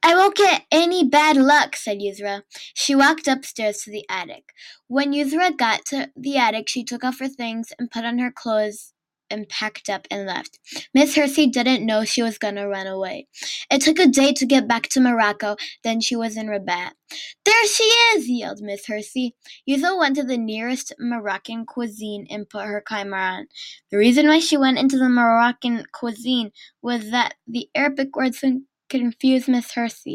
I won't get any bad luck, said Yuzra. She walked upstairs to the attic. When Yuzra got to the attic, she took off her things and put on her clothes and packed up and left. Miss Hersey didn't know she was gonna run away. It took a day to get back to Morocco, then she was in Rabat. There she is, yelled Miss Hersey. Yuzra went to the nearest Moroccan cuisine and put her khimar on. The reason why she went into the Moroccan cuisine was that the Arabic words confused Miss Hersey.